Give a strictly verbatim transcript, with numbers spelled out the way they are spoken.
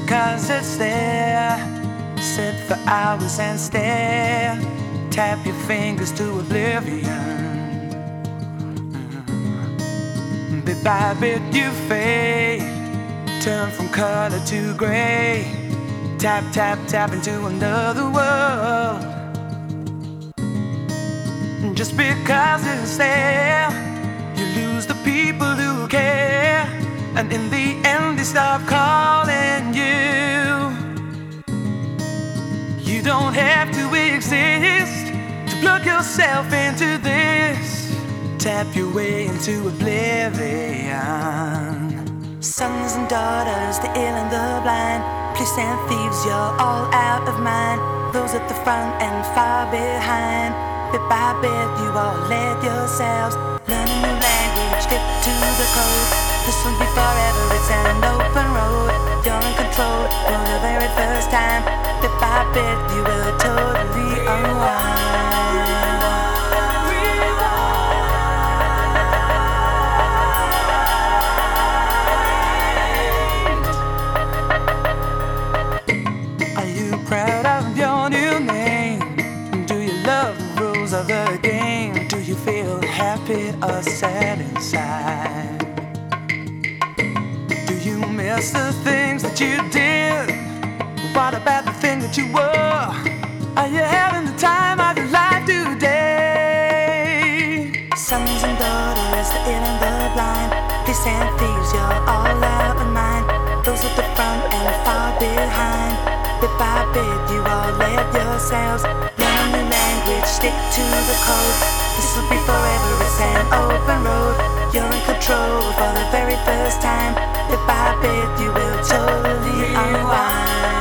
because it's there. Sit for hours and stare. Tap your fingers to oblivion. Bit by bit you fade. Turn from color to gray. Tap, tap, tap into another world. Just because it's there, you lose the people who care. And in the end they stop calling you. You don't have to exist to plug yourself into this. Tap your way into oblivion. Sons and daughters, the ill and the blind, police and thieves, you're all out of mind. Those at the front and far behind. Bit by bit you all let yourselves learn a new language, stick to the code. This will be forever, it's an open road. You're in control for the very first time. Bit by bit you will totally unwind. Proud of your new name? Do you love the rules of the game? Do you feel happy or sad inside? Do you miss the things that you did? What about the thing that you were? Are you having the time of your life today? Sons and daughters, the ill and the blind, police and thieves, you're all out of mind. Those at the front and far behind. Bit by bit you all let yourselves learn a new language, stick to the code. This will be forever, it's an open road. You're in control for the very first time. Bit by bit you will totally unwind.